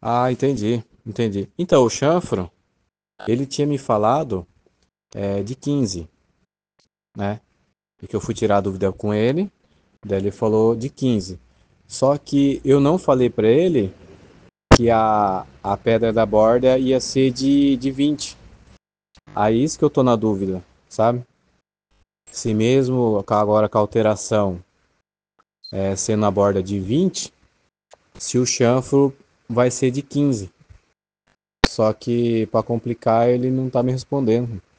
Ah, entendi. Então, o chanfro, ele tinha me falado de 15, né? E que eu fui tirar a dúvida com ele, daí ele falou de 15. Só que eu não falei pra ele que a pedra da borda ia ser de 20. Aí isso que eu tô na dúvida, sabe? Se mesmo agora com a alteração sendo a borda de 20, se o chanfro vai ser de 15. Só que para complicar ele não tá me respondendo.